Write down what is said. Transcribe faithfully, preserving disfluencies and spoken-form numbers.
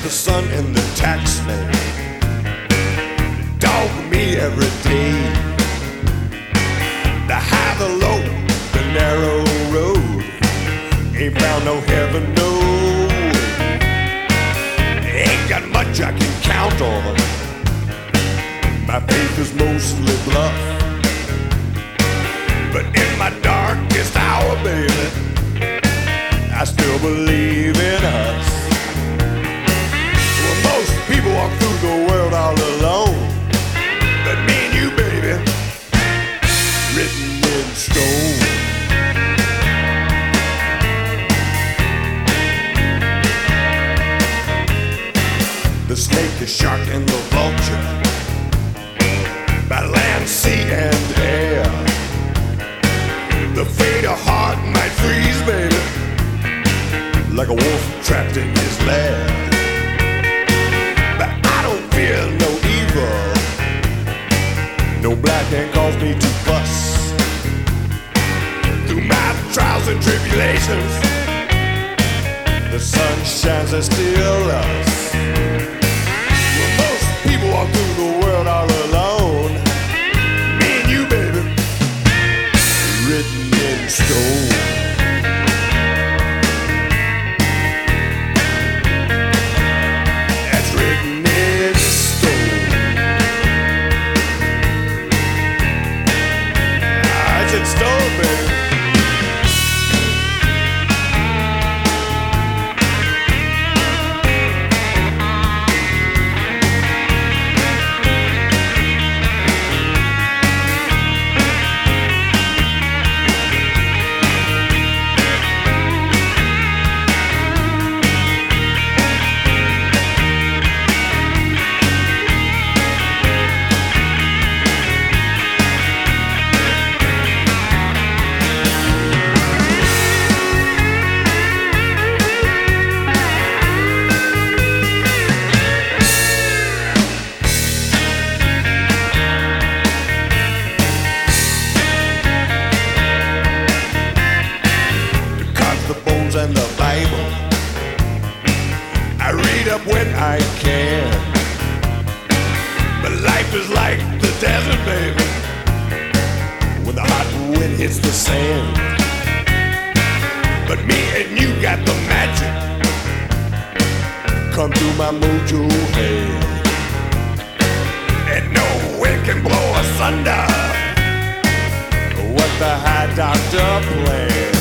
the sun and the tax man dog me every day. The high, the low, the narrow road, ain't found no heaven, no. Ain't got much I can count on. My faith is mostly bluff, but in my darkest hour, baby, I still believe in us. Well, most people walk through the world all alone, but me and you, baby, written in stone. The snake, the shark, and the vulture, by land, sea, and air. The fate of heart might freeze, baby, like a wolf trapped in his lair. But I don't fear no evil. No black can cause me to fuss. Through my trials and tribulations, the sun shines and still us. Well, most people walk through the world all alone. Me and you, baby, written in stone. Stone, baby. And the Bible I read up when I can, but life is like the desert, baby, when the hot wind hits the sand. But me and you got the magic, come through my mojo head, and no wind can blow asunder what the high doctor planned.